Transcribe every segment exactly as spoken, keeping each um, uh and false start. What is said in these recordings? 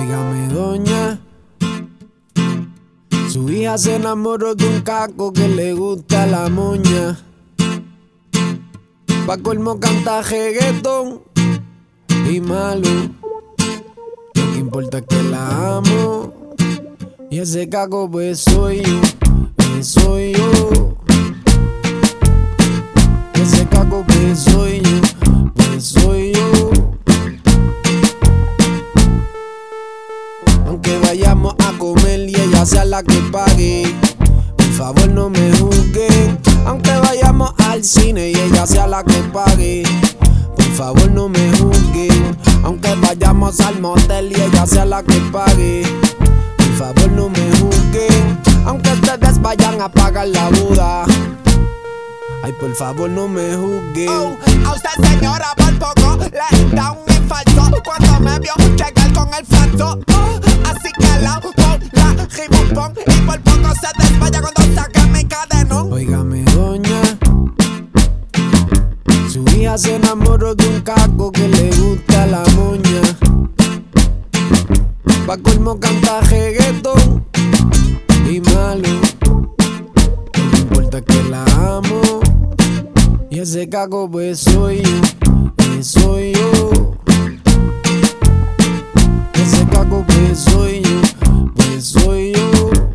Óigame, doña, su hija se enamoró de un caco que le gusta la moña. Pa' colmo canta reggaetón y malo. Lo que importa es que la amo. Y ese caco pues soy yo, pues soy yo. Ese caco pues soy yo, pues soy yo. Aunque vayamos a comer y ella sea la que pague, por favor no me juzguen. Aunque vayamos al cine y ella sea la que pague, por favor no me juzguen. Aunque vayamos al motel y ella sea la que pague, por favor no me juzguen. Aunque ustedes vayan a pagar la boda, ay, por favor no me juzguen. Oh, a usted señora por poco le da un infarto cuando me vio llegar con el falso. Oh, así que al lado con la ribupón y por poco se desmaya cuando saque mi cadenón. Óigame, doña, su hija se enamoró de un caco que le gusta la moña. Pa' colmo canta reggaetón y malo. No me importa que la amo. Y ese caco pues soy yo, pues soy yo. Ese caco pues soy yo, pues soy yo.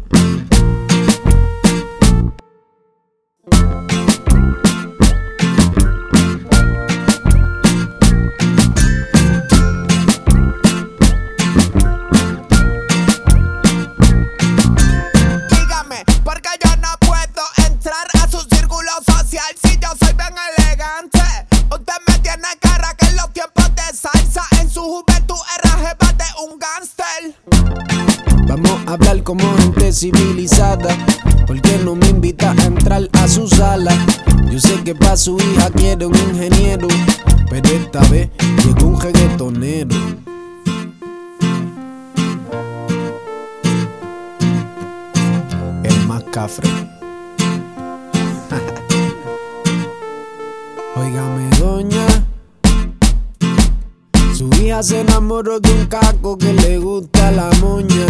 Dígame, porque yo no puedo entrar a su círculo social si yo soy bien elegante. Usted me tiene cara que en los tiempos de salsa en su juventud era jeva de un gángster. Vamos a hablar como gente civilizada. ¿Por qué no me invita a entrar a su sala? Yo sé que pa' su hija quiere un ingeniero, pero esta vez llegó un reggaetonero. El más cafre. Óigame, doña, su hija se enamoró de un caco que le gusta la moña.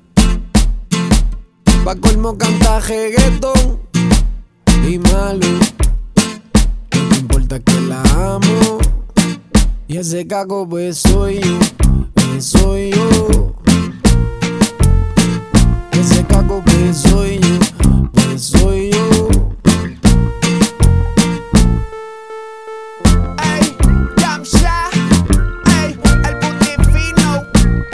Pa' colmo canta reggaetón y malo. No me importa que la amo. Y ese caco pues soy yo, pues soy yo. Ese caco pues soy yo, pues soy yo. Ey, Yamsha, ey, el puti fino.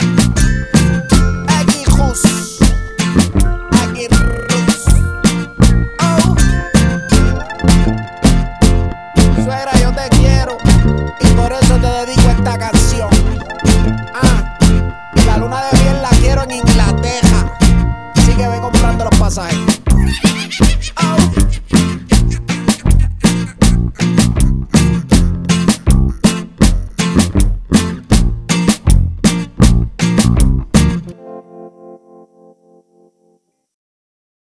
Aguirus, Aguirus. Oh, suegra, yo te quiero y por eso te dedico esta canción.